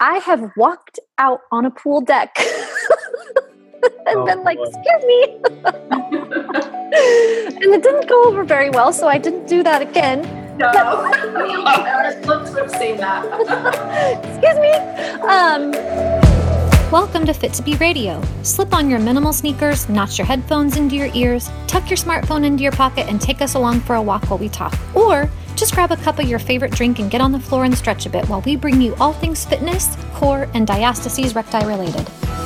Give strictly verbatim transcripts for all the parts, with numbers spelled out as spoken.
I have walked out on a pool deck and Oh, been like, boy. excuse me. And it didn't go over very well, so I didn't do that again. No. Let's say that. Excuse me. Um, Welcome to Fit to Be Radio. Slip on your minimal sneakers, notch your headphones into your ears, tuck your smartphone into your pocket, and take us along for a walk while we talk. Or just grab a cup of your favorite drink and get on the floor and stretch a bit while we bring you all things fitness, core, and diastases recti related.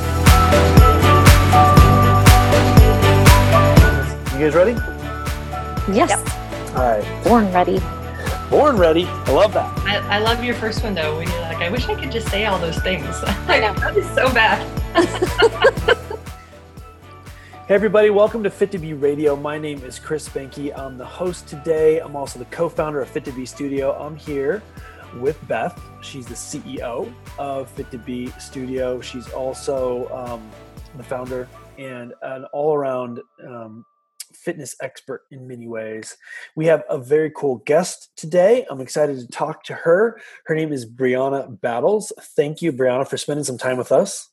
You guys ready? yes. All right. Born ready. Born ready. I love that. I, I love your first one though, when you're like, I wish I could just say all those things. I know. That is so bad. Hey everybody, welcome to Fit to Be Radio. My name is Chris Benke. I'm the host today. I'm also the co-founder of Fit to Be Studio. I'm here with Beth. She's the C E O of Fit to Be Studio. She's also um, the founder and an all-around um, fitness expert in many ways. We have a very cool guest today. I'm excited to talk to her. Her name is Brianna Battles. Thank you, Brianna, for spending some time with us.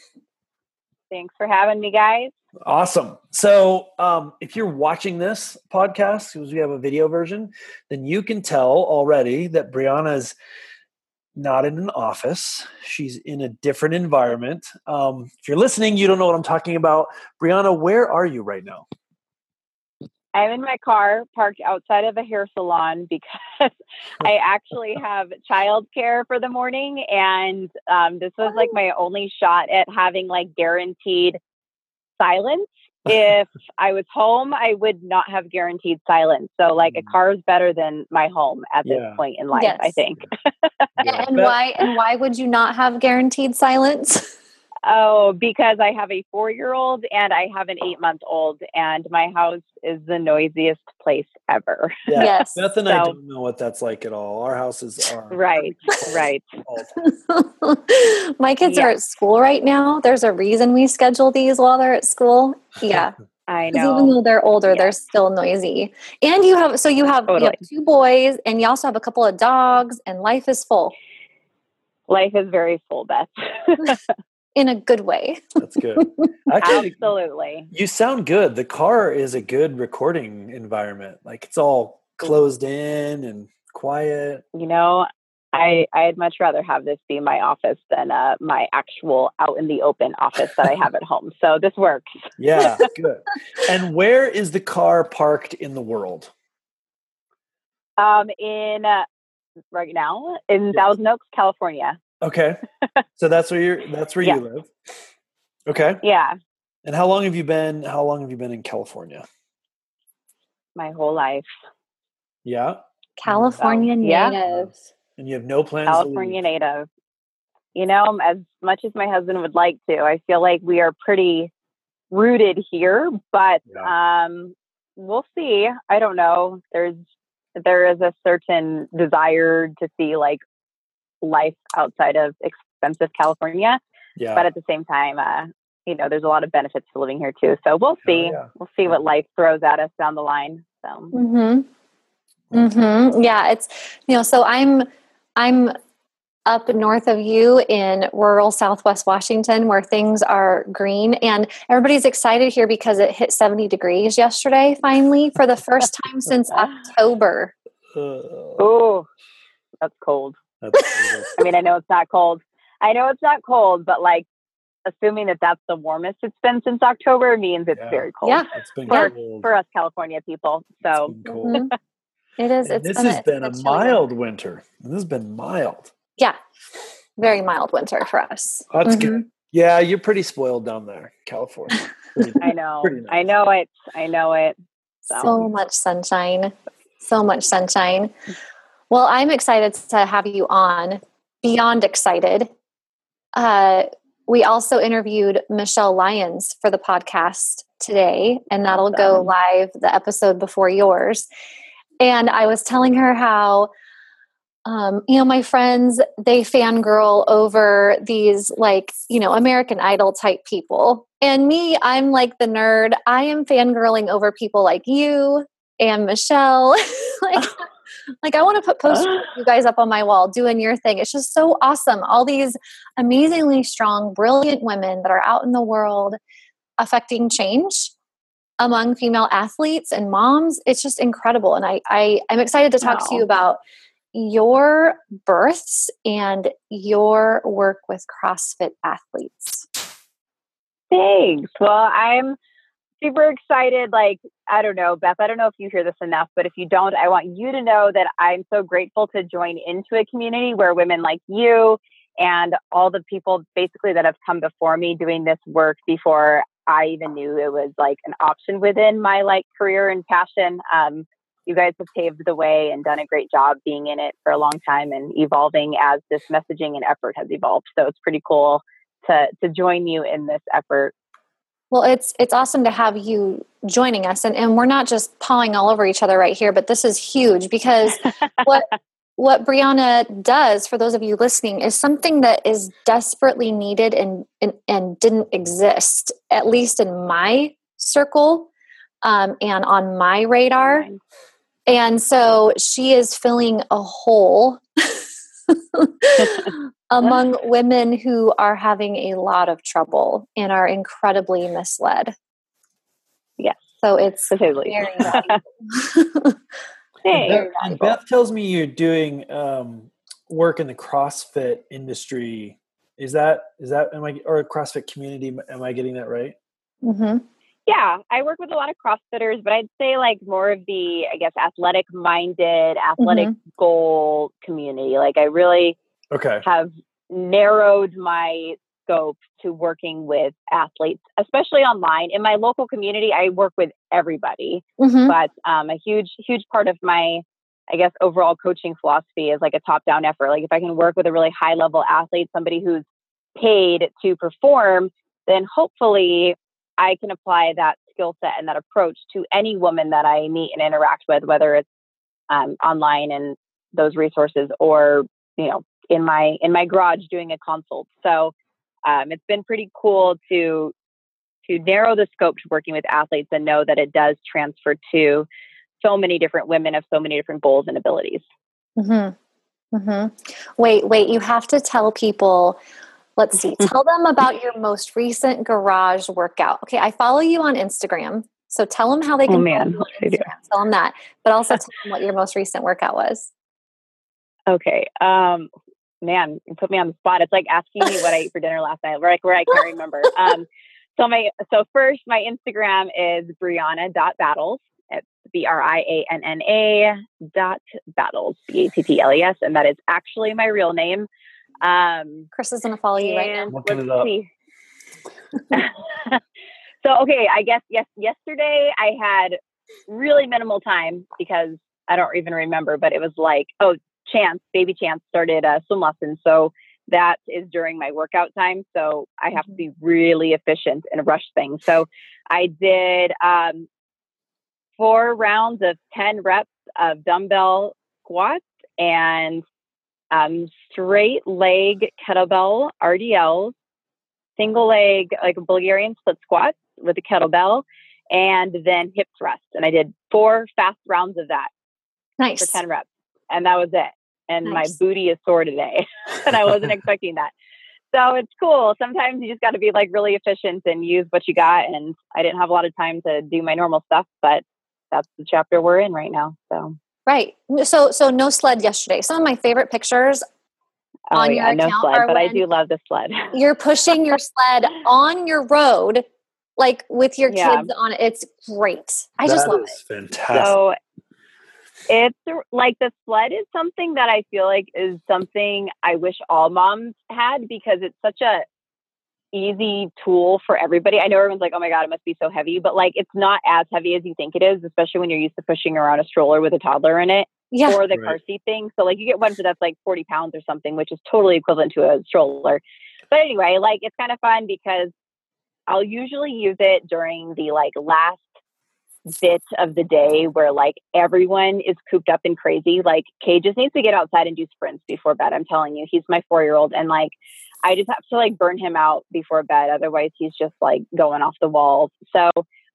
Thanks for having me, guys. Awesome. So um, if you're watching this podcast, because we have a video version, then you can tell already that Brianna's not in an office. She's in a different environment. Um, if you're listening, you don't know what I'm talking about. Brianna, where are you right now? I'm in my car parked outside of a hair salon because I actually have childcare for the morning. And um, this was like my only shot at having like guaranteed silence. If I was home, I would not have guaranteed silence. So like a car is better than my home at this Yeah. point in life, Yes. I think. Yeah. And why and why would you not have guaranteed silence? Oh, because I have a four-year-old and I have an eight-month-old, and my house is the noisiest place ever. Yeah. Yes. Beth and I So- don't know what that's like at all. Our houses are Right, right. all the time. My kids Yeah. are at school right now. There's a reason we schedule these while they're at school. Yeah. I Because even know. though they're older, Yeah. they're still noisy. And you have, so you have, you Totally. have two boys and you also have a couple of dogs and life is full Life is very full, Beth. in a good way. That's good. Actually, Absolutely. you sound good. The car is a good recording environment. Like it's all closed in and quiet. You know, I I'd much rather have this be my office than uh, my actual out in the open office that I have at home. So this works. Yeah, good. And where is the car parked in the world? Um, in uh, right now in Yes. Thousand Oaks, California. Okay. So that's where you're that's where Yeah. you live. Okay. Yeah, And how long have you been how long have you been in California? my whole life. Yeah. California yeah. natives. And you have no plans California to leave. native. You know, as much as my husband would like to, I feel like we are pretty rooted here, but um, we'll see. I don't know. There's there is a certain desire to see like life outside of expensive California, Yeah. but at the same time, uh, you know, there's a lot of benefits to living here too. So we'll see. yeah. We'll see what life throws at us down the line. So Mm-hmm. Mm-hmm. Yeah. It's, you know, so I'm, I'm up north of you in rural Southwest Washington where things are green and everybody's excited here because it hit seventy degrees yesterday, finally, for the first time since October. Uh, oh, that's cold. that's brutal. I mean, I know it's not cold. I know it's not cold, but like assuming that that's the warmest it's been since October means it's Yeah. very cold Yeah. It's been for, cold. for us California people. It's So been cold. Mhm. It is. And It's this been has it's been a chilly. mild winter. This has been mild. Yeah. Very mild winter for us. That's Mhm. good. Yeah, you're pretty spoiled down there, California. Pretty- I know, Pretty nice. I know it. I know it. So, So much sunshine. So much sunshine. Well, I'm excited to have you on. Beyond excited. Uh, we also interviewed Michelle Lyons for the podcast today, and that'll go Awesome. live the episode before yours. And I was telling her how, um, you know, my friends, they fangirl over these like, you know, American Idol type people. And me, I'm like the nerd. I am fangirling over people like you and Michelle. Like Like, I want to put posters of you guys up on my wall doing your thing. It's just so awesome. All these amazingly strong, brilliant women that are out in the world affecting change among female athletes and moms. It's just incredible. And I, I, I'm excited to talk Wow. to you about your births and your work with CrossFit athletes. Thanks. Well, I'm super excited. Like, I don't know, Beth, I don't know if you hear this enough, but if you don't, I want you to know that I'm so grateful to join into a community where women like you and all the people basically that have come before me doing this work before I even knew it was like an option within my like career and passion. Um, you guys have paved the way and done a great job being in it for a long time and evolving as this messaging and effort has evolved. So it's pretty cool to to join you in this effort. Well, it's it's awesome to have you joining us, and, and we're not just pawing all over each other right here, but this is huge because what what Brianna does, for those of you listening, is something that is desperately needed and and, and didn't exist, at least in my circle um, and on my radar. And so she is filling a hole among women who are having a lot of trouble and are incredibly misled. Yes. So it's Totally. very valuable. Hey. Beth, and Beth tells me you're doing um, work in the CrossFit industry. Is that, is that, am I, or a CrossFit community? Am I getting that right? Mm-hmm. Yeah, I work with a lot of CrossFitters, but I'd say like more of the, I guess, athletic minded, athletic Mm-hmm. goal community. Like I really Okay. have narrowed my scope to working with athletes, especially online. In my local community, I work with everybody, Mm-hmm. but um, a huge, huge part of my, I guess, overall coaching philosophy is like a top-down effort. Like if I can work with a really high-level athlete, somebody who's paid to perform, then hopefully I can apply that skill set and that approach to any woman that I meet and interact with, whether it's um, online and those resources or, you know, in my, in my garage doing a consult. So um, it's been pretty cool to, to narrow the scope to working with athletes and know that it does transfer to so many different women of so many different goals and abilities. Mm-hmm. Mm-hmm. Wait, wait, you have to tell people, let's see, tell them about your most recent garage workout. Okay, I follow you on Instagram, so tell them how they can Oh, follow man. you on Instagram. Tell them that, but also tell them what your most recent workout was. Okay. Um, man, you put me on the spot. It's like asking me what I ate for dinner last night, where I, where I can't remember. Um, so my, so first my Instagram is Brianna dot battles. It's B R I A N N A dot battles, B A T T L E S. And that is actually my real name. Um, Chris is going to follow you right now. Looking let's it up. see. So, okay, I guess, yes, yesterday I had really minimal time because I don't even remember, but it was like, oh, Chance, baby Chance started a swim lesson. So that is during my workout time. So I have to be really efficient and rush things. So I did um, four rounds of ten reps of dumbbell squats and um, straight leg kettlebell R D Ls, single leg, like a Bulgarian split squat with a kettlebell, and then hip thrust. And I did four fast rounds of that Nice. for ten reps. And that was it. And Nice. my booty is sore today. And I wasn't expecting that. So it's cool. Sometimes you just got to be like really efficient and use what you got. And I didn't have a lot of time to do my normal stuff, but that's the chapter we're in right now. So Right. So, so no sled yesterday. Some of my favorite pictures oh, on yeah, your no account sled, are but I when do love the sled. you're pushing your sled on your road, like with your Yeah. kids on it. It's great. I just That love is it. fantastic. So it's like the sled is something that I feel like is something I wish all moms had because it's such a easy tool for everybody. I know everyone's like, oh my God, it must be so heavy, but like, it's not as heavy as you think it is, especially when you're used to pushing around a stroller with a toddler in it Yeah. or the Right. car seat thing. So like you get one that's like forty pounds or something, which is totally equivalent to a stroller. But anyway, like it's kind of fun because I'll usually use it during the like last bit of the day where like everyone is cooped up and crazy. Like Kay just needs to get outside and do sprints before bed. I'm telling you, he's my four-year-old. And like, I just have to like burn him out before bed. Otherwise he's just like going off the walls. So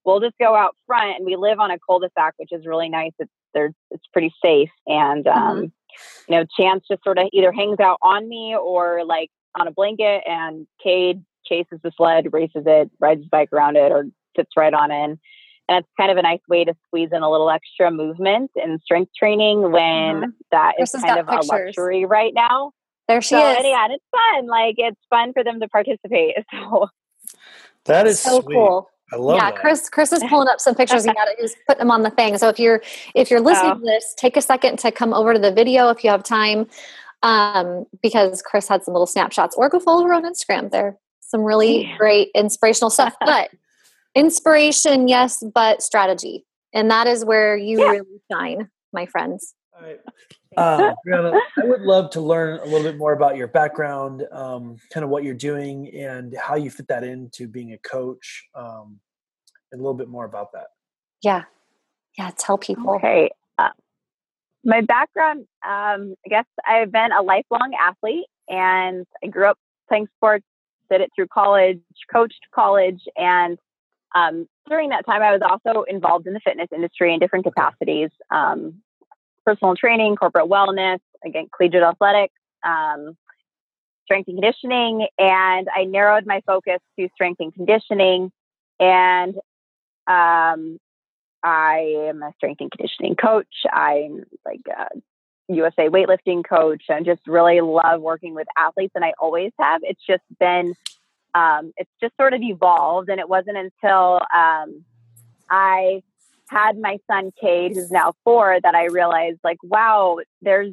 we'll just go out front, and we live on a cul-de-sac, which is really nice. It's there, it's pretty safe. And, um, mm-hmm. you know, Chance just sort of either hangs out on me or like on a blanket, and Cade chases the sled, races it, rides his bike around it, or sits right on it. And it's kind of a nice way to squeeze in a little extra movement and strength training when mm-hmm. that is Kristen's kind of pictures. a luxury right now. There she so, is. And yeah, and it's fun. Like, it's fun for them to participate. So that is so sweet. Cool. I love yeah, that. Chris Chris is pulling up some pictures. He got it. He's putting them on the thing. So if you're if you're listening oh. to this, take a second to come over to the video if you have time, um, because Chris had some little snapshots. Or go follow her on Instagram. There's some really yeah. great inspirational stuff. But inspiration, yes, but strategy, and that is where you yeah. really shine, my friends. All right. Um, Brianna, I would love to learn a little bit more about your background, um, kind of what you're doing and how you fit that into being a coach, um, and a little bit more about that. Yeah. Yeah. Tell people. Okay. Uh, my background, um, I guess I've been a lifelong athlete, and I grew up playing sports, did it through college, coached college. And um, during that time, I was also involved in the fitness industry in different capacities. Um, personal training, corporate wellness, again, collegiate athletics, um, strength and conditioning. And I narrowed my focus to strength and conditioning. And um, I am a strength and conditioning coach. I'm like a U S A weightlifting coach. I just really love working with athletes, and I always have. It's just been, um, it's just sort of evolved. And it wasn't until um, I had my son Cade, who's now four, that I realized, like, wow, there's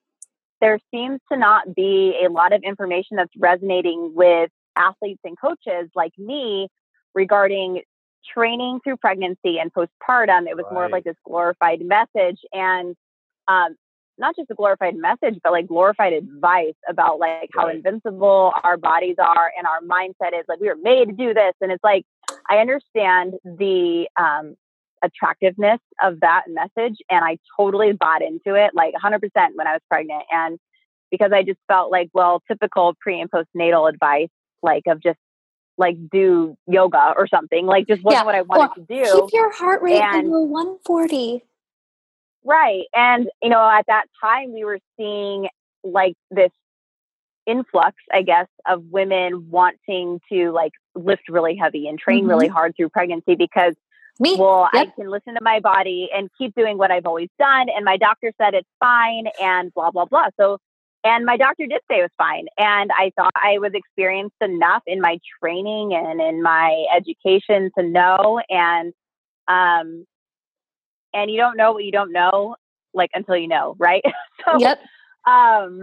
there seems to not be a lot of information that's resonating with athletes and coaches like me regarding training through pregnancy and postpartum. It was right. more of like this glorified message, and um, not just a glorified message, but like glorified advice about like right. how invincible our bodies are, and our mindset is like, we were made to do this. And it's like, I understand the um, attractiveness of that message, and I totally bought into it like one hundred percent when I was pregnant. And because I just felt like, well, typical pre and postnatal advice, like of just like do yoga or something, like just wasn't yeah. what I wanted well, to do. Keep your heart rate and, below one forty. Right. And, you know, at that time we were seeing like this influx, I guess, of women wanting to like lift really heavy and train mm-hmm. really hard through pregnancy because Me? Well, yep. I can listen to my body and keep doing what I've always done. And my doctor said it's fine and blah, blah, blah. So, and my doctor did say it was fine. And I thought I was experienced enough in my training and in my education to know. And, um, and you don't know what you don't know, like, until you know, right? so, yep. um,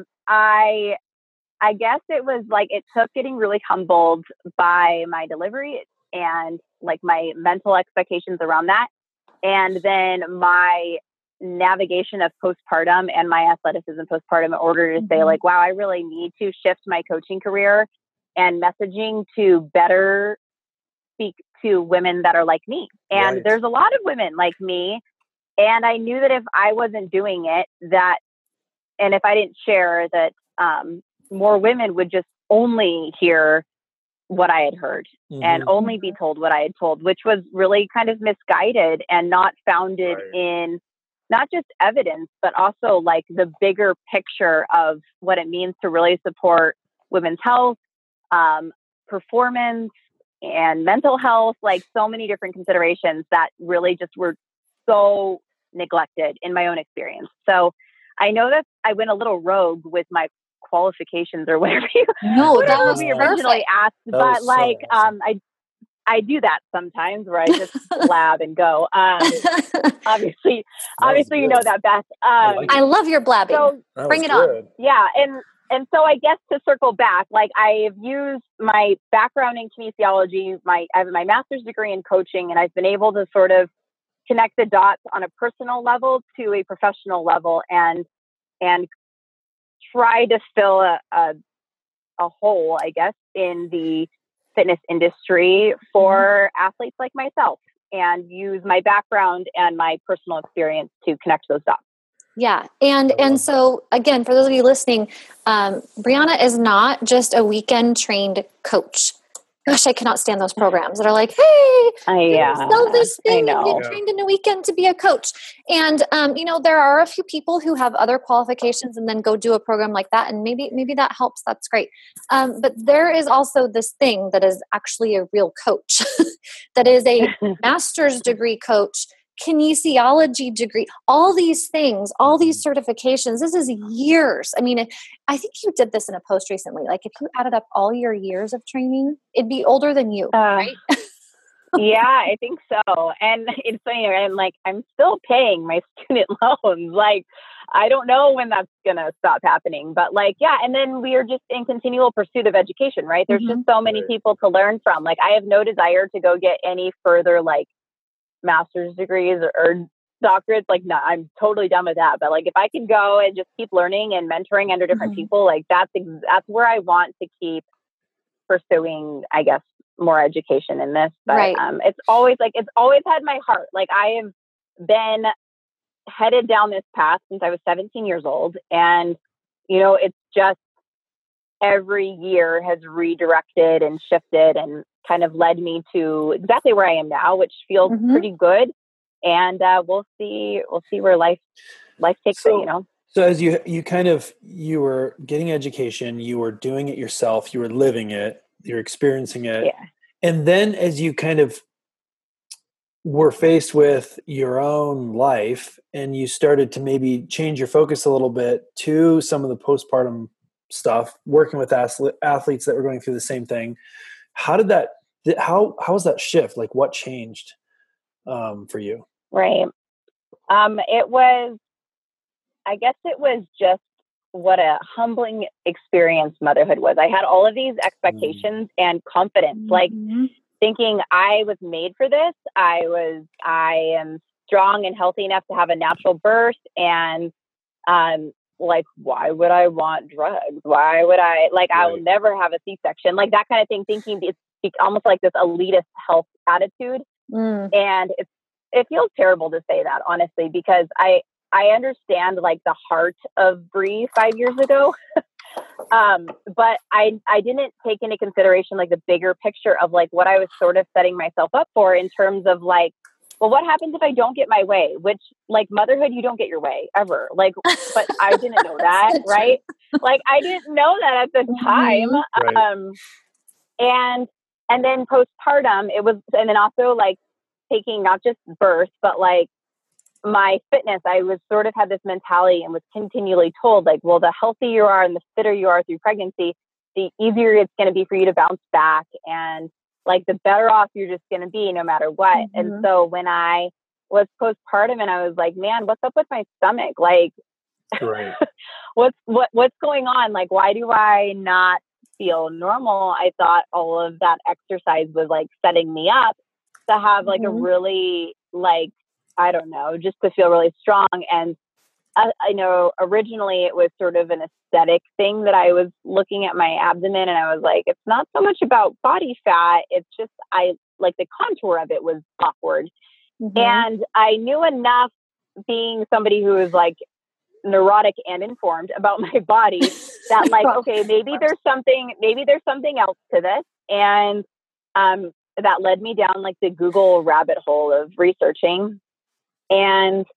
I, I guess it was like, it took getting really humbled by my delivery and like my mental expectations around that. And then my navigation of postpartum and my athleticism postpartum in order to mm-hmm. say like, wow, I really need to shift my coaching career and messaging to better speak to women that are like me. And right. there's a lot of women like me. And I knew that if I wasn't doing it, that, and if I didn't share that, um, more women would just only hear what I had heard mm-hmm. and only be told what I had told, which was really kind of misguided and not founded right. in not just evidence, but also like the bigger picture of what it means to really support women's health, um, performance, and mental health, like so many different considerations that really just were so neglected in my own experience. So I know that I went a little rogue with my qualifications or whatever you no, whatever that was we originally perfect. asked, that but so like awesome. um I I do that sometimes where I just blab and go. Um obviously obviously you know that, Beth. Um I, like I love your blabbing. So bring it good. on. Yeah, and and so I guess to circle back, like I've used my background in kinesiology, my I have my master's degree in coaching, and I've been able to sort of connect the dots on a personal level to a professional level and and try to fill a, a, a hole, I guess, in the fitness industry for mm-hmm. athletes like myself, and use my background and my personal experience to connect those dots. Yeah. And, and so again, for those of you listening, um, Brianna is not just a weekend trained coach. Gosh, I cannot stand those programs that are like, hey, I, yeah, sell this I thing and know. get trained in a weekend to be a coach. And, um, you know, there are a few people who have other qualifications and then go do a program like that. And maybe, maybe that helps. That's great. Um, but there is also this thing that is actually a real coach that is a master's degree coach, kinesiology degree, all these things, all these certifications. This is years. I mean, I think you did this in a post recently. Like if you added up all your years of training, it'd be older than you, uh, right? Yeah, I think so. And it's funny, and like I'm still paying my student loans. Like I don't know when that's gonna stop happening, but like yeah. And then we are just in continual pursuit of education, right? There's mm-hmm. just so many people to learn from. Like I have no desire to go get any further like master's degrees or, or doctorates. Like no, I'm totally done with that. But like if I could go and just keep learning and mentoring under different mm-hmm. people, like that's ex- that's where I want to keep pursuing, I guess, more education in this. But right. um, it's always like it's always had my heart. Like I have been headed down this path since I was seventeen years old, and you know, it's just every year has redirected and shifted and kind of led me to exactly where I am now, which feels mm-hmm. pretty good. And uh, we'll see, we'll see where life, life takes so, it, you know? So as you, you kind of, you were getting education, you were doing it yourself, you were living it, you're experiencing it. Yeah. And then as you kind of were faced with your own life and you started to maybe change your focus a little bit to some of the postpartum stuff, working with athletes that were going through the same thing. How did that, how, how was that shift? Like what changed um, for you? Right. Um, it was, I guess it was just what a humbling experience motherhood was. I had all of these expectations mm-hmm. and confidence, mm-hmm. like thinking I was made for this. I was, I am strong and healthy enough to have a natural birth. And, um, like, why would I want drugs? Why would I, like, right. I will never have a C-section, like that kind of thing, thinking it's almost like this elitist health attitude. Mm. And it's, it feels terrible to say that, honestly, because I, I understand like the heart of Bree five years ago. um, but I, I didn't take into consideration like the bigger picture of like what I was sort of setting myself up for in terms of like, well, what happens if I don't get my way? Which, like, motherhood, you don't get your way ever. Like, but I didn't know that, right? Like, I didn't know that at the time. Right. Um, and and then postpartum, it was, and then also like taking not just birth, but like my fitness. I was sort of had this mentality and was continually told, like, well, the healthier you are and the fitter you are through pregnancy, the easier it's going to be for you to bounce back, and like the better off you're just going to be no matter what. Mm-hmm. And so when I was postpartum and I was like, man, what's up with my stomach? Like, right. what's, what, what's going on? Like, why do I not feel normal? I thought all of that exercise was like setting me up to have like mm-hmm. a really like, I don't know, just to feel really strong. And I, I know originally it was sort of an aesthetic thing that I was looking at my abdomen and I was like, it's not so much about body fat. It's just, I like the contour of it was awkward. Mm-hmm. And I knew enough, being somebody who is like neurotic and informed about my body, that like, okay, maybe there's something, maybe there's something else to this. And um, that led me down like the Google rabbit hole of researching. And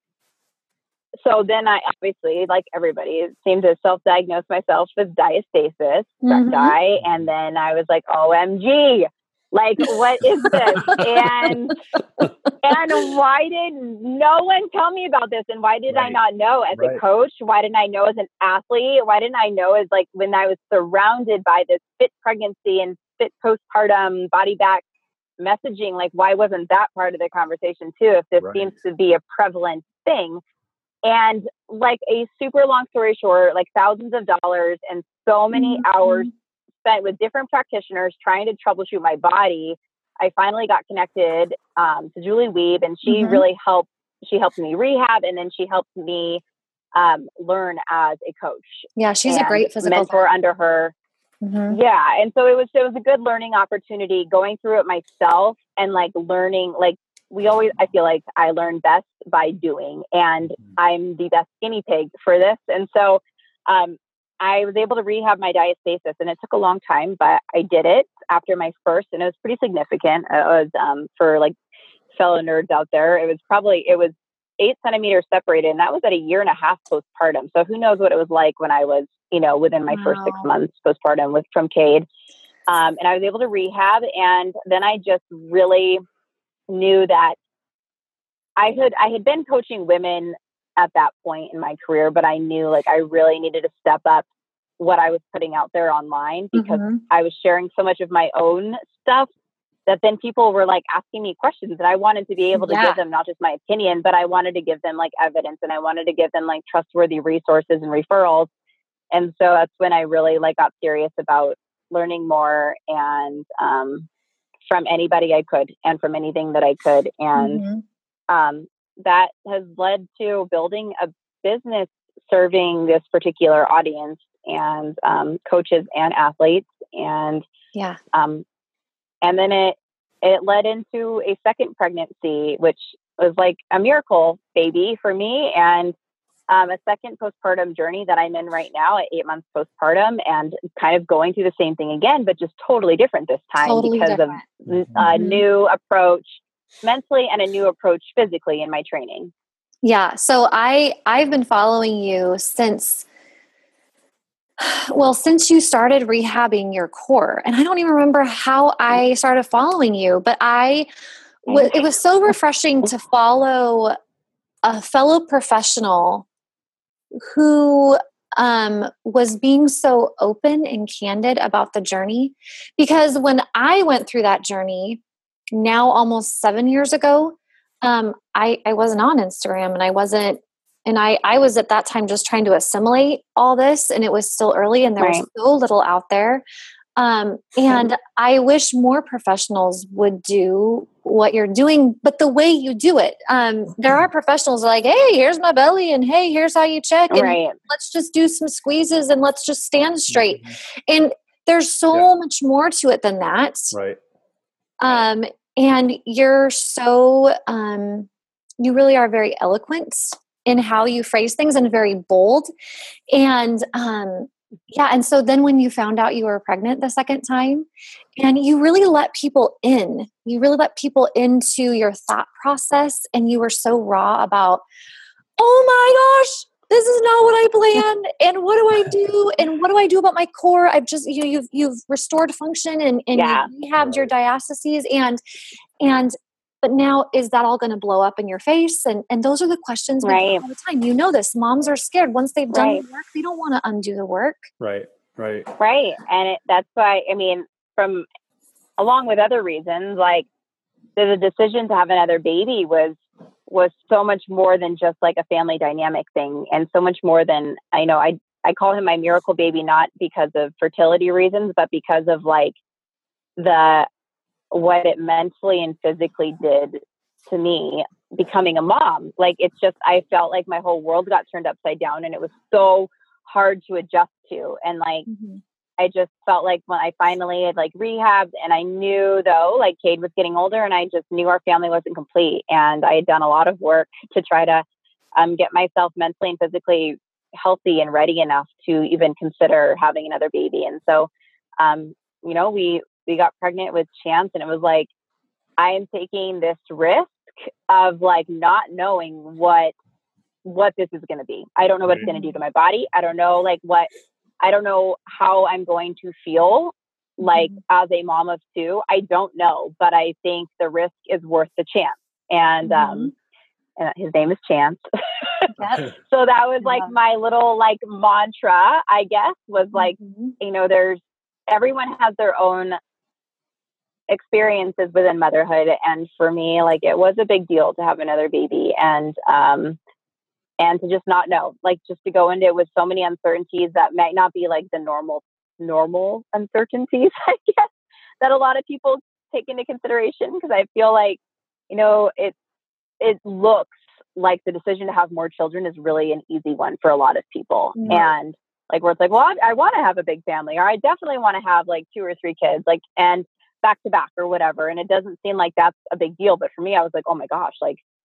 so then I obviously, like everybody, seemed to self-diagnose myself with diastasis, mm-hmm. recti, and then I was like, O M G, like, what is this? and and why did no one tell me about this? And why did right. I not know as right. a coach? Why didn't I know as an athlete? Why didn't I know as like when I was surrounded by this fit pregnancy and fit postpartum body back messaging? Like, why wasn't that part of the conversation too? If this right. seems to be a prevalent thing. And like a super long story short, like thousands of dollars and so many mm-hmm. hours spent with different practitioners trying to troubleshoot my body, I finally got connected um, to Julie Wiebe, and she mm-hmm. really helped. She helped me rehab, and then she helped me um, learn as a coach. Yeah, she's a great physical mentor therapist. Under her. Mm-hmm. Yeah, and so it was it was a good learning opportunity going through it myself and like learning like. We always, I feel like I learn best by doing, and I'm the best guinea pig for this. And so, um, I was able to rehab my diastasis, and it took a long time, but I did it after my first, and it was pretty significant. It was um, for like fellow nerds out there. It was probably, it was eight centimeters separated, and that was at a year and a half postpartum. So who knows what it was like when I was, you know, within my wow. first six months postpartum with from Cade. Um, and I was able to rehab. And then I just really knew that I had, I had been coaching women at that point in my career, but I knew like I really needed to step up what I was putting out there online, because mm-hmm. I was sharing so much of my own stuff that then people were like asking me questions, and I wanted to be able to yeah. give them not just my opinion, but I wanted to give them like evidence, and I wanted to give them like trustworthy resources and referrals. And so that's when I really like got serious about learning more, and um, from anybody I could, and from anything that I could. And mm-hmm. um, that has led to building a business serving this particular audience, and um, coaches and athletes. And yeah. Um, and then it, it led into a second pregnancy, which was like a miracle baby for me. And um, a second postpartum journey that I'm in right now at eight months postpartum, and kind of going through the same thing again, but just totally different this time totally because different. of a mm-hmm. new approach mentally and a new approach physically in my training. Yeah. So I, I've been following you since, well, since you started rehabbing your core, and I don't even remember how I started following you, but I, w- it was so refreshing to follow a fellow professional who um, was being so open and candid about the journey. Because when I went through that journey, now almost seven years ago, um, I, I wasn't on Instagram, and I wasn't, and I, I was at that time just trying to assimilate all this, and it was still early, and there right. was so little out there. Um, and I wish more professionals would do what you're doing, but the way you do it. Um, there are professionals like, hey, here's my belly, and hey, here's how you check, and right. let's just do some squeezes, and let's just stand straight. Mm-hmm. And there's so yeah. much more to it than that. Right. Um, and you're so, um, you really are very eloquent in how you phrase things, and very bold. And, um, yeah. And so then when you found out you were pregnant the second time, and you really let people in, you really let people into your thought process, and you were so raw about, oh my gosh, this is not what I planned. And what do I do? And what do I do about my core? I've just, you, you've, you've restored function, and, and yeah. you rehabbed your diastases, and, and, but now is that all going to blow up in your face? And and those are the questions we right. get all the time. You know this. Moms are scared. Once they've done right. the work, they don't want to undo the work. Right, right. Right. And it, that's why, I mean, from along with other reasons, like the decision to have another baby was was so much more than just like a family dynamic thing, and so much more than, I know, I, I call him my miracle baby, not because of fertility reasons, but because of like the what it mentally and physically did to me becoming a mom. Like, it's just, I felt like my whole world got turned upside down, and it was so hard to adjust to. And like, mm-hmm. I just felt like when I finally had like rehabbed, and I knew though, like Cade was getting older, and I just knew our family wasn't complete. And I had done a lot of work to try to um, get myself mentally and physically healthy and ready enough to even consider having another baby. And so, um, you know, we, we got pregnant with Chance, and it was like, I am taking this risk of like not knowing what, what this is going to be. I don't know what it's going to do to my body. I don't know like what, I don't know how I'm going to feel like mm-hmm. as a mom of two. I don't know, but I think the risk is worth the chance. And, mm-hmm. um, and his name is Chance. Yep. So that was like yeah. my little like mantra, I guess, was like, mm-hmm. you know, there's, everyone has their own experiences within motherhood. And for me, like, it was a big deal to have another baby, and, um, and to just not know, like, just to go into it with so many uncertainties that might not be like the normal, normal uncertainties, I guess, that a lot of people take into consideration. Because I feel like, you know, it, it looks like the decision to have more children is really an easy one for a lot of people. Mm-hmm. And like, where it's like, well, I, I want to have a big family, or I definitely want to have like two or three kids, like, and back to back or whatever. And it doesn't seem like that's a big deal. But for me, I was like, oh my gosh, like,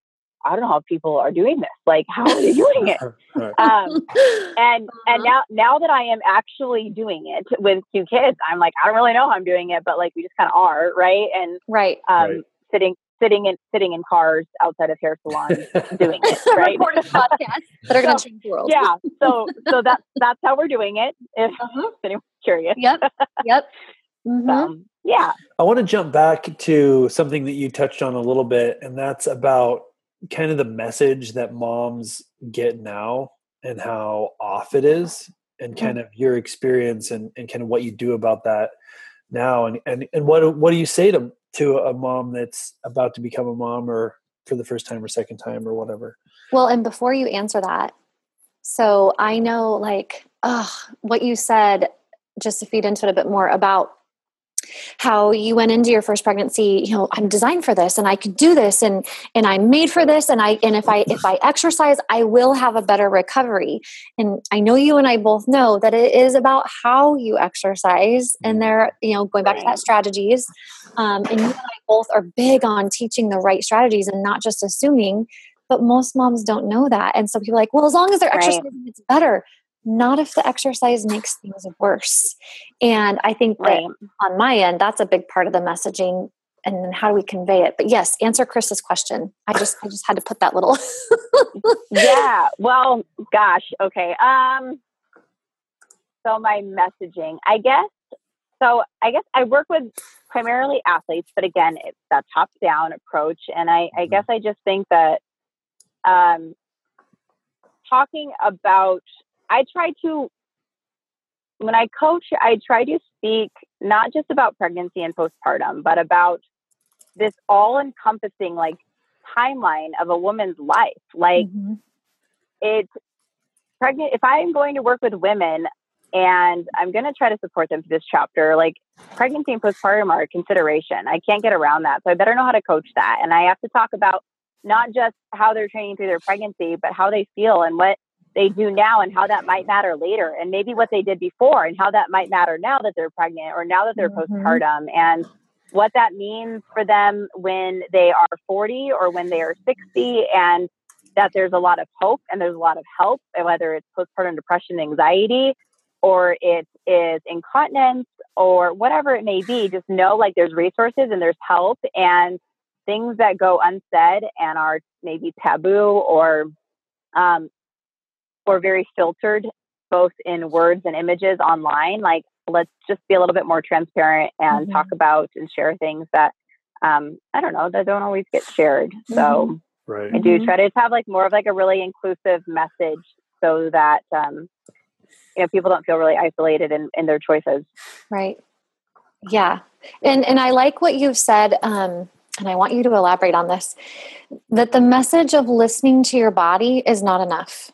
I don't know how people are doing this. Like, how are they doing it? Right. Um, and, and now, now that I am actually doing it with two kids, I'm like, I don't really know how I'm doing it, but like, we just kind of are. Right. And, Right. um, Right. sitting, sitting in, sitting in cars outside of hair salons doing it. Right. Recording podcasts that are going to So, change the world. Yeah. So, so that's, that's how we're doing it. If Uh-huh. anyone's curious. Yep. Yep. Mm-hmm. So, yeah. I want to jump back to something that you touched on a little bit, and that's about kind of the message that moms get now and how off it is, and kind of your experience and, and kind of what you do about that now. And, and, and what, what do you say to, to a mom that's about to become a mom, or for the first time or second time or whatever? Well, and before you answer that, so I know like, uh, what you said, just to feed into it a bit more about how you went into your first pregnancy, you know, I'm designed for this and I can do this and, and I'm made for this. And I, and if I, if I exercise, I will have a better recovery. And I know you and I both know that it is about how you exercise, and they're, you know, going back to that strategies. Um, and you and I both are big on teaching the right strategies and not just assuming, but most moms don't know that. And so people are like, well, as long as they're Right. exercising, it's better. Not if the exercise makes things worse. And I think that Right. on my end, that's a big part of the messaging, and then how do we convey it? But yes, answer Chris's question. I just, I just had to put that little. Yeah. Well, gosh. Okay. Um, so my messaging, I guess, so I guess I work with primarily athletes, but again, it's that top down approach. And I, I guess I just think that, um, talking about, I try to, when I coach, I try to speak not just about pregnancy and postpartum, but about this all encompassing like timeline of a woman's life. Like Mm-hmm. it's pregnant. If I'm going to work with women and I'm going to try to support them through this chapter, like pregnancy and postpartum are a consideration. I can't get around that. So I better know how to coach that. And I have to talk about not just how they're training through their pregnancy, but how they feel and what they do now and how that might matter later, and maybe what they did before and how that might matter now that they're pregnant or now that they're Mm-hmm. postpartum, and what that means for them when they are forty or when they are sixty, and that there's a lot of hope and there's a lot of help, whether it's postpartum depression, anxiety, or it is incontinence or whatever it may be. Just know like there's resources and there's help, and things that go unsaid and are maybe taboo or um, or very filtered, both in words and images online. Like, let's just be a little bit more transparent and Mm-hmm. talk about and share things that, um, I don't know, that don't always get shared. Mm-hmm. So Right. I do try to have like more of like a really inclusive message so that, um, you know, people don't feel really isolated in, in their choices. Right. Yeah. And, and I like what you've said. Um, and I want you to elaborate on this, that the message of listening to your body is not enough.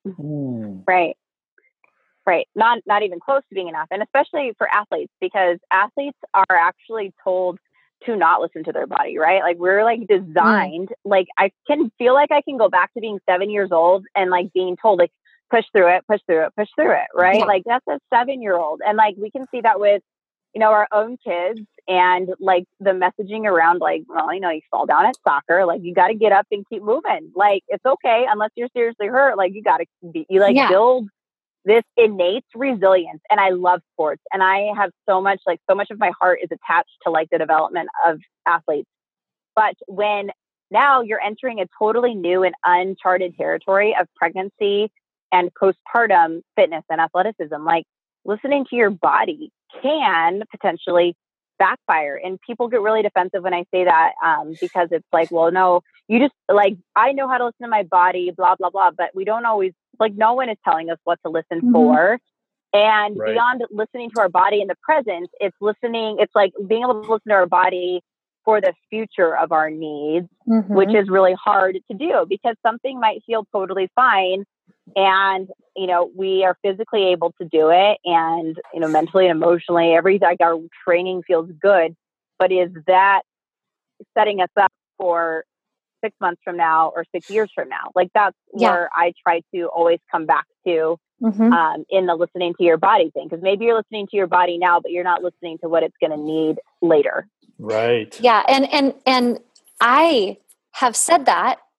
Mm. Right. Right. Not, not even close to being enough. And especially for athletes, because athletes are actually told to not listen to their body, right? Like we're like designed, mm. like I can feel like I can go back to being seven years old and like being told like, push through it, push through it, push through it. Right. Yeah. Like that's a seven year old. And like, we can see that with, you know, our own kids, and like the messaging around like, well, you know, you fall down at soccer, like you got to get up and keep moving. Like, it's okay. Unless you're seriously hurt, like you got to be, you like yeah. build this innate resilience. And I love sports, and I have so much, like so much of my heart is attached to like the development of athletes. But when now you're entering a totally new and uncharted territory of pregnancy and postpartum fitness and athleticism, like listening to your body can potentially backfire. And people get really defensive when I say that, um, because it's like, well, no, you just like, I know how to listen to my body, blah, blah, blah. But we don't always, like, no one is telling us what to listen mm-hmm. for. And right. beyond listening to our body in the present, it's listening, it's like being able to listen to our body for the future of our needs, mm-hmm. which is really hard to do, because something might feel totally fine. And, you know, we are physically able to do it, and, you know, mentally and emotionally, everything, like our training feels good, but is that setting us up for six months from now or six years from now? Like that's yeah. where I try to always come back to, mm-hmm. um, in the listening to your body thing. Cause maybe you're listening to your body now, but you're not listening to what it's going to need later. Right. Yeah. And, and, and I have said that.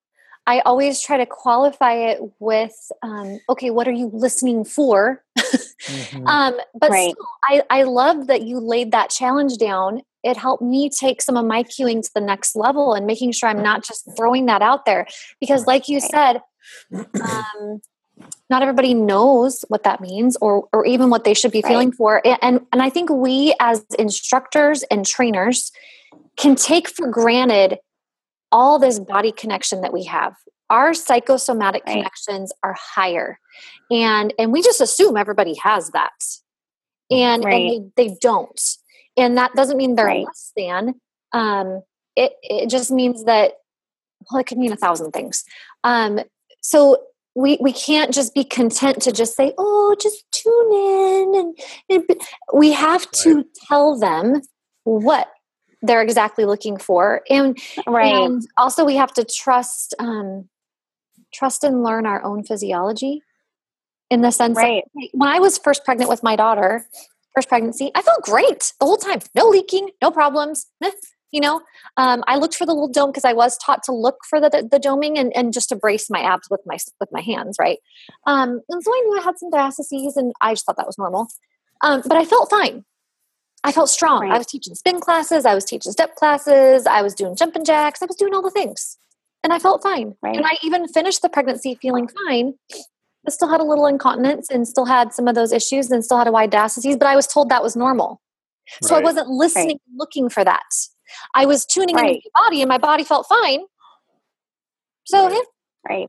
I always try to qualify it with, um, okay, what are you listening for? Mm-hmm. um, but Right. still, I, I love that you laid that challenge down. It helped me take some of my cueing to the next level and making sure I'm not just throwing that out there. Because like you said, um, not everybody knows what that means or or even what they should be Right. feeling for. And, and I think we as instructors and trainers can take for granted all this body connection that we have. Our psychosomatic Right. connections are higher. And and we just assume everybody has that. And Right. and they, they don't. And that doesn't mean they're Right. less than. Um, it it just means that, well, it could mean a thousand things. Um, so we we can't just be content to just say, oh, just tune in. And, and we have to Right. tell them what they're exactly looking for. And, Right. and also we have to trust, um, trust and learn our own physiology in the sense Right. that when I was first pregnant with my daughter, first pregnancy, I felt great the whole time. No leaking, no problems. You know, um, I looked for the little dome because I was taught to look for the, the, the doming and, and just to brace my abs with my, with my hands. Right. Um, and so I knew I had some diastases and I just thought that was normal. Um, but I felt fine. I felt strong. Right. I was teaching spin classes. I was teaching step classes. I was doing jumping jacks. I was doing all the things and I felt fine. Right. And I even finished the pregnancy feeling fine, but still had a little incontinence and still had some of those issues and still had a wide diastases, but I was told that was normal. So Right. I wasn't listening, Right. looking for that. I was tuning Right. into my body and my body felt fine. So, Right. Right.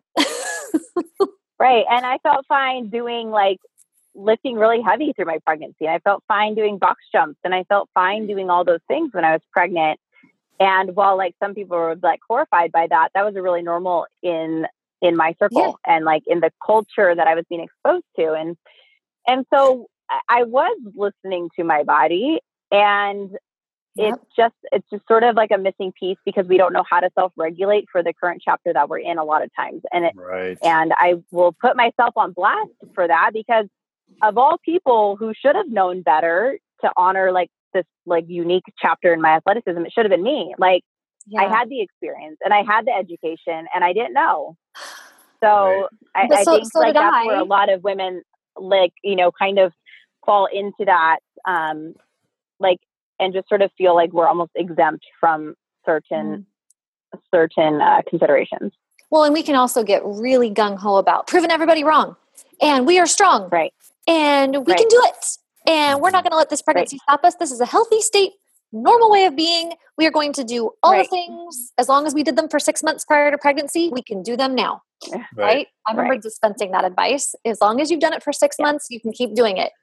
Right. And I felt fine doing like lifting really heavy through my pregnancy. And I felt fine doing box jumps and I felt fine doing all those things when I was pregnant. And while like some people were like horrified by that, that was a really normal in, in my circle Yeah. and like in the culture that I was being exposed to. And, and so I was listening to my body and Yep. it's just, it's just sort of like a missing piece because we don't know how to self-regulate for the current chapter that we're in a lot of times. And it, Right. and I will put myself on blast for that because of all people who should have known better to honor like this like unique chapter in my athleticism, it should have been me. Like Yeah. I had the experience and I had the education and I didn't know. So Right. I, But I so- think so like did that's I. where a lot of women like, you know, kind of fall into that, um, like, and just sort of feel like we're almost exempt from certain, Mm. certain uh, considerations. Well, and we can also get really gung-ho about proving everybody wrong. And we are strong. Right. And we Right. can do it. And we're not going to let this pregnancy stop us. This is a healthy state, normal way of being. We are going to do all Right. the things. As long as we did them for six months prior to pregnancy, we can do them now. Right. Right? I remember Right. dispensing that advice. As long as you've done it for six Yeah. months, you can keep doing it.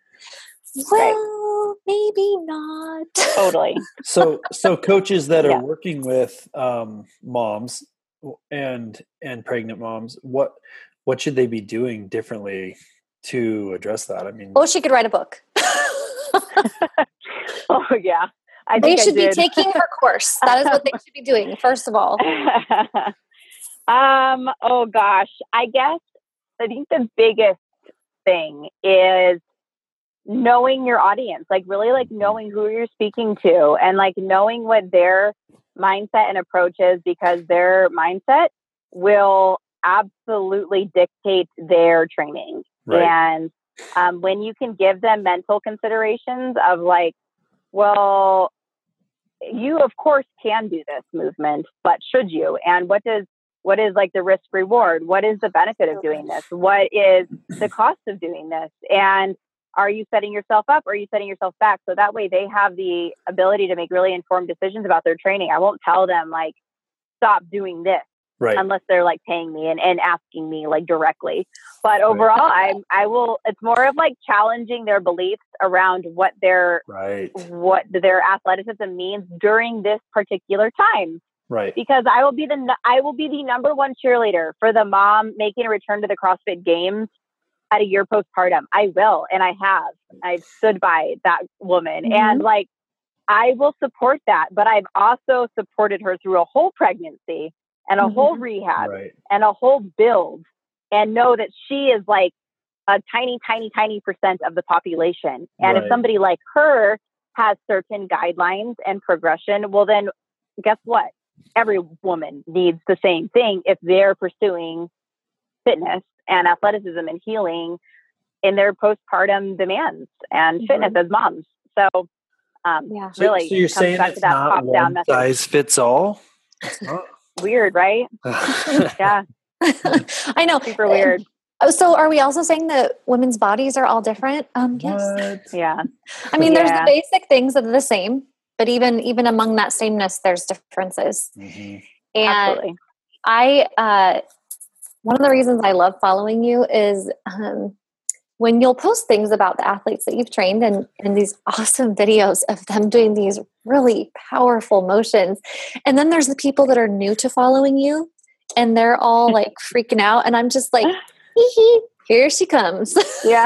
Well, maybe not. Totally. So, so coaches that are Yeah. working with um, moms and and pregnant moms, what what should they be doing differently to address that? I mean, Oh, she could write a book. Oh yeah. I They think I should be did. taking her course. That is what they should be doing, first of all. um, oh gosh. I guess I think the biggest thing is knowing your audience, like really like knowing who you're speaking to and like knowing what their mindset and approach is, because their mindset will absolutely dictate their training. Right. And um, when you can give them mental considerations of like, well, you of course can do this movement, but should you? And what does, what is like the risk reward? What is the benefit of doing this? What is the cost of doing this? And are you setting yourself up or are you setting yourself back? So that way they have the ability to make really informed decisions about their training. I won't tell them like, stop doing this. Right. Unless they're like paying me and, and asking me like directly. But overall, I I will, it's more of like challenging their beliefs around what their, Right. what their athleticism means during this particular time. Right. Because I will be the, I will be the number one cheerleader for the mom making a return to the CrossFit Games at a year postpartum. I will. And I have, I've stood by that woman. Mm-hmm. And like, I will support that, but I've also supported her through a whole pregnancy and a Mm-hmm. whole rehab Right. and a whole build, and know that she is like a tiny, tiny, tiny percent of the population. And Right. if somebody like her has certain guidelines and progression, well, then guess what? every woman needs the same thing if they're pursuing fitness and athleticism and healing in their postpartum demands and mm-hmm. fitness as moms. So, um, yeah. so really, so you're saying back it's to that not one message. size fits all? It's not. Weird, right? Yeah. I know. Super weird. So are we also saying that women's bodies are all different? Um, yes. What? Yeah. I mean, yeah. there's the basic things that are the same, but even, even among that sameness, there's differences. Mm-hmm. And Absolutely. I, uh, one of the reasons I love following you is, um, when you'll post things about the athletes that you've trained and, and these awesome videos of them doing these really powerful motions. And then there's the people that are new to following you and they're all like freaking out. And I'm just like, hee hee, here she comes. Yeah.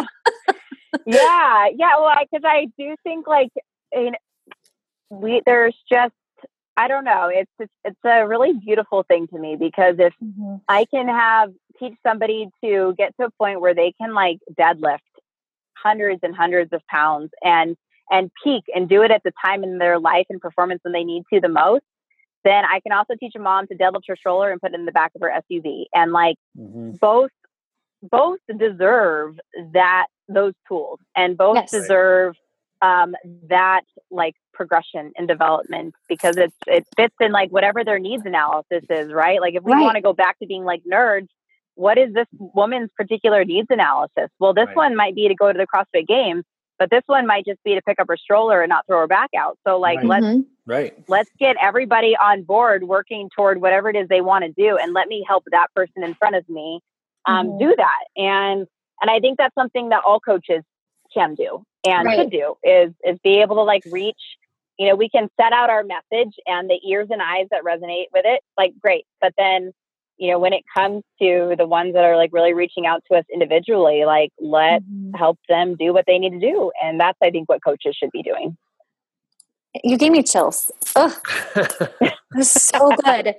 Yeah. Yeah. Well, because I, I do think like, you know, we, there's just, I don't know. It's, it's, it's a really beautiful thing to me because if mm-hmm. I can have, teach somebody to get to a point where they can like deadlift hundreds and hundreds of pounds and, and peak and do it at the time in their life and performance when they need to the most, then I can also teach a mom to deadlift her stroller and put it in the back of her S U V. And like mm-hmm. both, both deserve that, those tools and both yes. deserve um, that like progression and development because it's, it fits in like whatever their needs analysis is, right? Like if we right. want to go back to being like nerds, what is this woman's particular needs analysis? Well, this right. one might be to go to the CrossFit Games, but this one might just be to pick up her stroller and not throw her back out. So like, right. let's, mm-hmm. right. let's get everybody on board working toward whatever it is they want to do. And let me help that person in front of me um, mm-hmm. do that. And, and I think that's something that all coaches can do and right. should do is, is be able to like reach, you know, we can set out our message and the ears and eyes that resonate with it, like great. But then, you know, when it comes to the ones that are like really reaching out to us individually, like let mm-hmm. help them do what they need to do. And that's, I think, what coaches should be doing. You gave me chills. Oh, it was so good.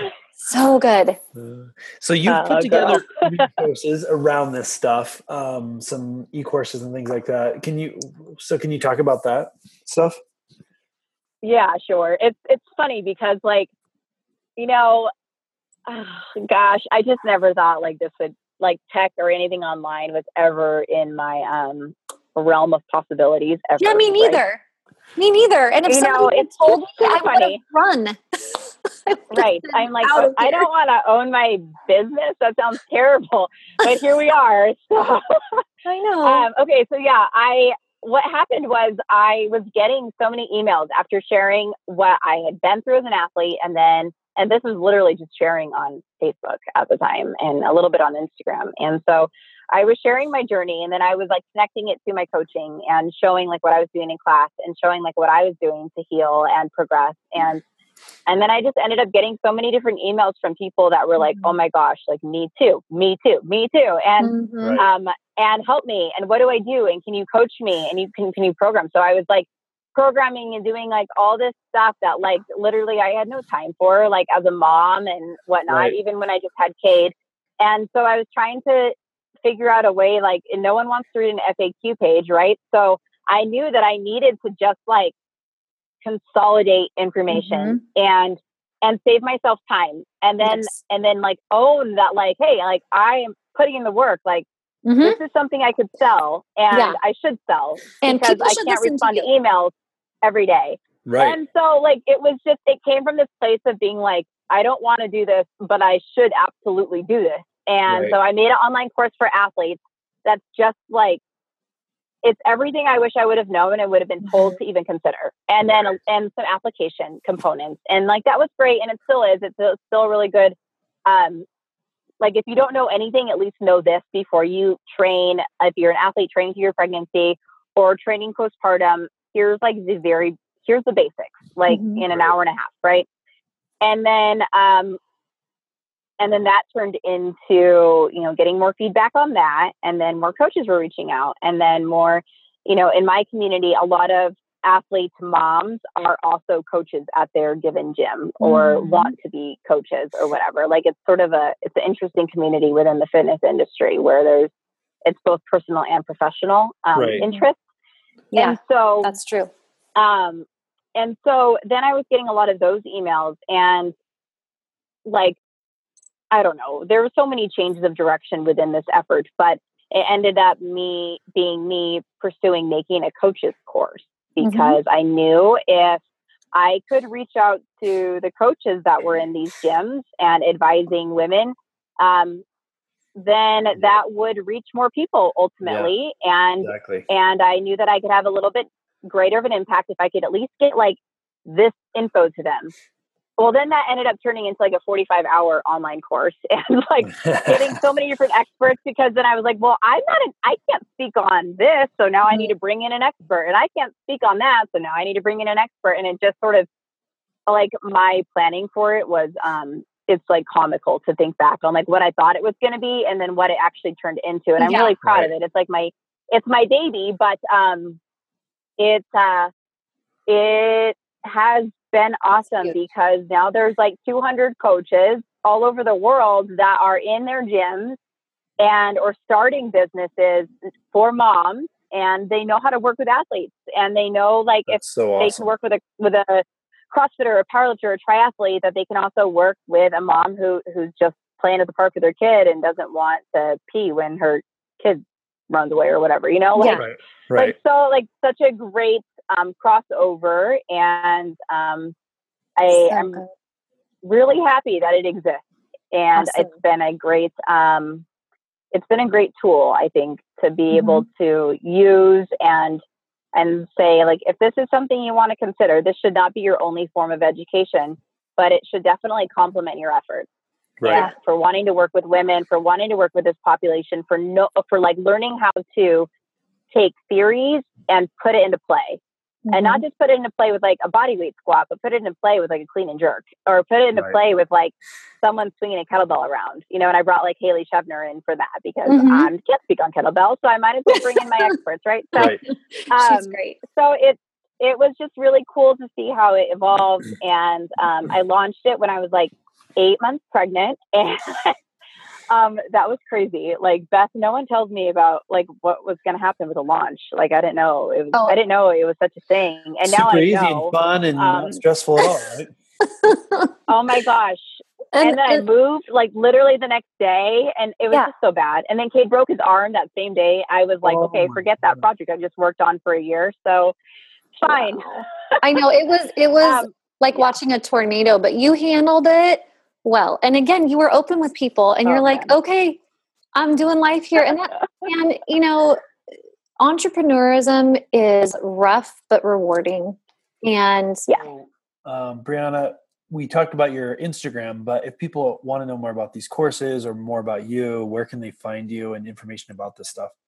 So good. Uh, so you've uh, put together courses around this stuff, um, some e-courses and things like that. Can you, so can you talk about that stuff? Yeah, sure. It's, it's funny because like, you know, oh, gosh, I just never thought like this would like tech or anything online was ever in my um, realm of possibilities ever. Yeah, me neither. Right? Me neither. And if you somebody know, had it's told me, I would have run. Right. I'm like, oh, I don't want to own my business. That sounds terrible. But here we are. So. I know. Um, okay. So yeah, I, what happened was I was getting so many emails after sharing what I had been through as an athlete. And then, and this was literally just sharing on Facebook at the time and a little bit on Instagram. And so I was sharing my journey and then I was like connecting it to my coaching and showing like what I was doing in class and showing like what I was doing to heal and progress. And And then I just ended up getting so many different emails from people that were like, mm-hmm. oh my gosh, like me too, me too, me too. And, mm-hmm. um, and help me. And what do I do? And can you coach me? And you can, can you program? So I was like programming and doing like all this stuff that like literally I had no time for, like as a mom and whatnot, right. even when I just had Cade. And so I was trying to figure out a way, like, and no one wants to read an F A Q page, right? So I knew that I needed to just like consolidate information mm-hmm. and and save myself time and then yes. and then like own that like, hey, like I am putting in the work, like mm-hmm. this is something I could sell and yeah. I should sell and because I can't respond to, to emails every day. Right. And so like it was just it came from this place of being like, I don't want to do this, but I should absolutely do this. And right. so I made an online course for athletes that's just like it's everything I wish I would have known and would have been told to even consider. And then, and some application components. And like, that was great. And it still is, it's still really good. Um, like if you don't know anything, at least know this before you train. If you're an athlete training through your pregnancy or training postpartum, here's like the very, here's the basics, like mm-hmm. in an hour and a half. Right. And then, um, And then that turned into, you know, getting more feedback on that. And then more coaches were reaching out. And then more, you know, in my community, a lot of athletes, moms are also coaches at their given gym or mm-hmm. want to be coaches or whatever. Like it's sort of a, it's an interesting community within the fitness industry where there's, it's both personal and professional um, right. interest. Yeah, and so that's true. Um, and so then I was getting a lot of those emails and like, I don't know, there were so many changes of direction within this effort, but it ended up me being me pursuing making a coach's course because mm-hmm. I knew if I could reach out to the coaches that were in these gyms and advising women, um, then that would reach more people ultimately. Yeah, and, exactly. and I knew that I could have a little bit greater of an impact if I could at least get like this info to them. Well, then that ended up turning into like a forty-five hour online course and like getting so many different experts, because then I was like, well, I'm not, an, I can't speak on this. So now I need to bring in an expert, and I can't speak on that. So now I need to bring in an expert. And it just sort of like my planning for it was, um, it's like comical to think back on like what I thought it was going to be and then what it actually turned into. And I'm yeah, really proud right. of it. It's like my, it's my baby, but um, it's, uh, it has been awesome because now there's like two hundred coaches all over the world that are in their gyms and or starting businesses for moms, and they know how to work with athletes, and they know like That's if so awesome. They can work with a with a CrossFitter or a powerlifter or a triathlete, that they can also work with a mom who who's just playing at the park with her kid and doesn't want to pee when her kid runs away or whatever, you know, like, yeah. right. Right. like so like such a great um, crossover, and um, I am so really happy that it exists, and awesome. It's been a great, um, it's been a great tool, I think, to be mm-hmm. able to use and and say, like, if this is something you want to consider, this should not be your only form of education, but it should definitely complement your efforts. Right. And for wanting to work with women, for wanting to work with this population, for no, for like learning how to take theories and put it into play. Mm-hmm. And not just put it into play with like a body weight squat, but put it into play with like a clean and jerk, or put it into right. play with like someone swinging a kettlebell around, you know. And I brought like Haley Shevner in for that because mm-hmm. I can't speak on kettlebells, so I might as well bring in my experts, right? So, right. um, She's great. So it it was just really cool to see how it evolved, and um, I launched it when I was like eight months pregnant, and Um, that was crazy. Like, Beth, no one tells me about like what was going to happen with a launch. Like, I didn't know it was, oh. I didn't know it was such a thing. And Super now I easy know, and fun and um, not stressful at all, right? Oh my gosh. And, and then and, I moved like literally the next day, and it was yeah. just so bad. And then Cade broke his arm that same day. I was like, oh, okay, forget that project I just worked on for a year. So fine. Wow. I know it was, it was um, like yeah. watching a tornado, but you handled it well. And again, you were open with people, and you're oh, like, man. okay, I'm doing life here. And that, and you know, entrepreneurism is rough, but rewarding. And yeah. Um, Brianna, we talked about your Instagram, but if people want to know more about these courses or more about you, where can they find you and information about this stuff?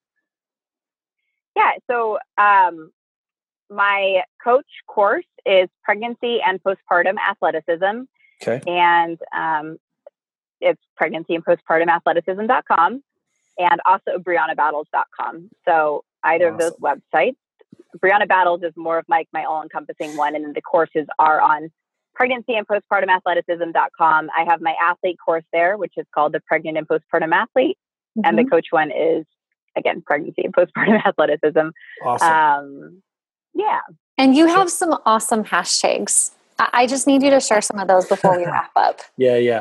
Yeah. So, um, my coach course is Pregnancy and Postpartum Athleticism. Okay. And um, it's pregnancy and postpartum athleticism dot com, and also brianna battles dot com. So either awesome. of those websites. Brianna Battles is more of like my all-encompassing one, and then the courses are on pregnancy and postpartum athleticism dot com. I have my athlete course there, which is called the Pregnant and Postpartum Athlete, mm-hmm. and the coach one is, again, Pregnancy and Postpartum Athleticism. Awesome. Um, yeah. And you have some awesome hashtags. I just need you to share some of those before we wrap up. Yeah, yeah.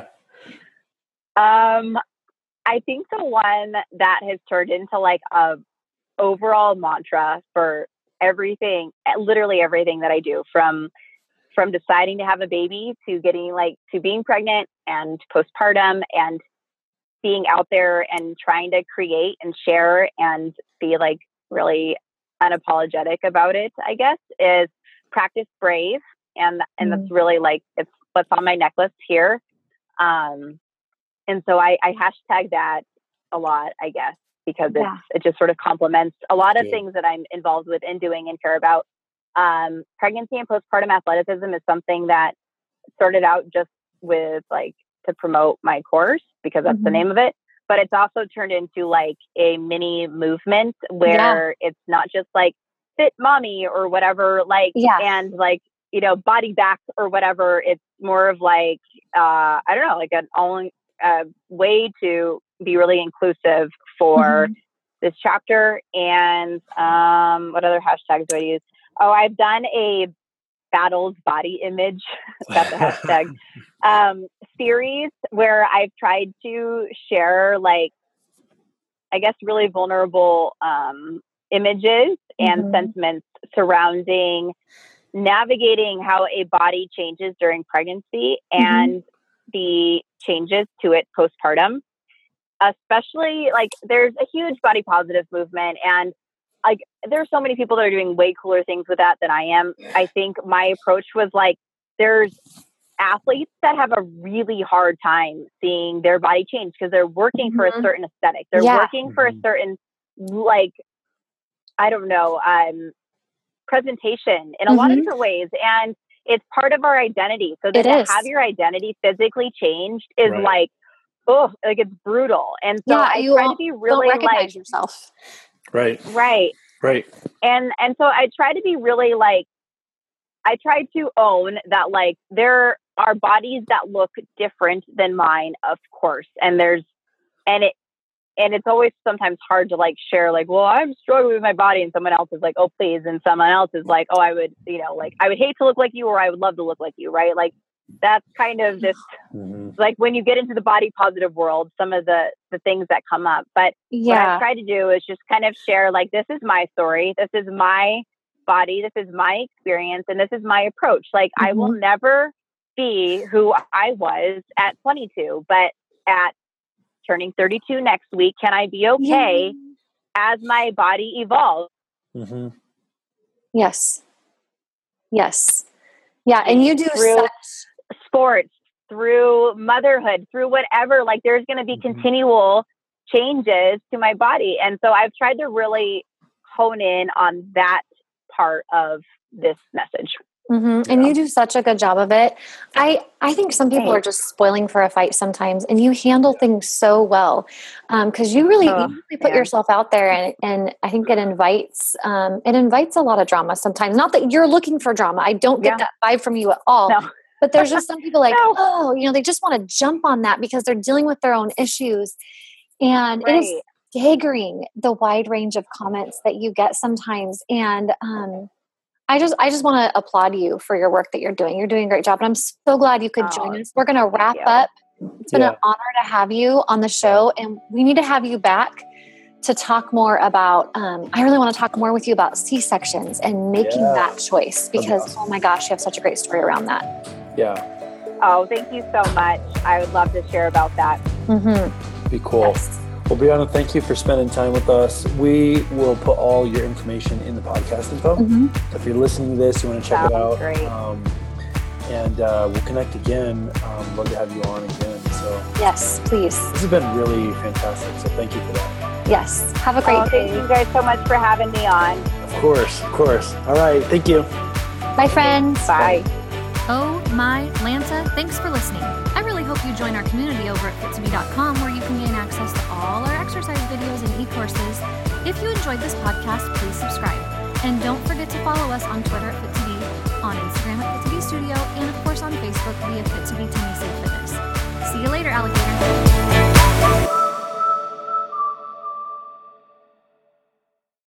Um, I think the one that has turned into like a overall mantra for everything, literally everything that I do, from from deciding to have a baby to getting like to being pregnant and postpartum and being out there and trying to create and share and be like really unapologetic about it, I guess, is practice brave. And and mm. that's really like, it's what's on my necklace here. Um, and so I, I hashtag that a lot, I guess, because it's, yeah. it just sort of complements a lot of yeah. things that I'm involved with and doing and care about. Um, pregnancy and postpartum athleticism is something that started out just with like to promote my course, because that's mm-hmm. the name of it. But it's also turned into like a mini movement where yeah. it's not just like fit mommy or whatever, like, yeah. and like, you know, body back or whatever. It's more of like, uh, I don't know, like an all uh, way to be really inclusive for mm-hmm. this chapter. And um, what other hashtags do I use? Oh, I've done a battles body image, that's a hashtag, um, series where I've tried to share like, I guess, really vulnerable um, images and Mhm. sentiments surrounding navigating how a body changes during pregnancy and the changes to it postpartum. Especially like there's a huge body positive movement, and like there's so many people that are doing way cooler things with that than I am. I think my approach was like, there's athletes that have a really hard time seeing their body change because they're working for a Mhm. certain aesthetic. They're Yeah. working for a Mhm. certain, like, I don't know, um, presentation in a lot of Mhm. different ways. And it's part of our identity. So then It to is. have your identity physically changed is Right. like, oh, like it's brutal. And so Yeah, I you try to won't- be don't really like, recognize yourself. Right. right. Right. And, and so I try to be really like, I try to own that, like, there are bodies that look different than mine, of course. And there's, and it, and it's always sometimes hard to like share, like, well, I'm struggling with my body. And someone else is like, oh, please. And someone else is like, oh, I would, you know, like, I would hate to look like you, or I would love to look like you. Right. Like, that's kind of this, Mm-hmm. like when you get into the body positive world, some of the, the things that come up. But what I Yeah. try to do is just kind of share, like, this is my story. This is my body. This is my experience. And this is my approach. Like, I will never be who I was at twenty-two, but at turning thirty-two next week, can I be okay as my body evolves? Mm-hmm. Yes. Yes. Yeah. And you do Through such, sports, through motherhood, through whatever, like there's going to be Mhm. continual changes to my body. And so I've tried to really hone in on that part of this message. Mhm. And Yeah. you do such a good job of it. I, I think some people are Thanks. just spoiling for a fight sometimes, and you handle things so well. Um, cause you really, Oh, you really put man. yourself out there, and, and I think it invites, um, it invites a lot of drama sometimes. Not that you're looking for drama. I don't get Yeah. that vibe from you at all, No. but there's just some people like, No. oh, you know, they just want to jump on that because they're dealing with their own issues. And it is Right. staggering the wide range of comments that you get sometimes. And, um, I just, I just want to applaud you for your work that you're doing. You're doing a great job. And I'm so glad you could Oh, join us. We're going to wrap you. up. It's been Yeah. an honor to have you on the show, and we need to have you back to talk more about, um, I really want to talk more with you about C-sections and making Yeah. that choice, because, awesome. oh my gosh, you have such a great story around that. Yeah. Oh, thank you so much. I would love to share about that. Mm-hmm. Be cool. Yes. Well, Brianna, thank you for spending time with us. We will put all your information in the podcast info. Mm-hmm. If you're listening to this, you want to check Sounds it out. great. Um, and uh, we'll connect again. Um, love to have you on again. So Yes, please. this has been really fantastic. So thank you for that. Yes. Have a great Oh, day. thank you guys so much for having me on. Of course, of course. All right. Thank you. Bye, friends. Bye. Oh my Lanta, thanks for listening. I really hope you join our community over at fit to be dot com, where you can gain access to all our exercise videos and e-courses. If you enjoyed this podcast, please subscribe. And don't forget to follow us on Twitter at FitToBe, on Instagram at FitToBe Studio, and of course on Facebook via Fit to Be Tennessee Fitness. See you later, alligator.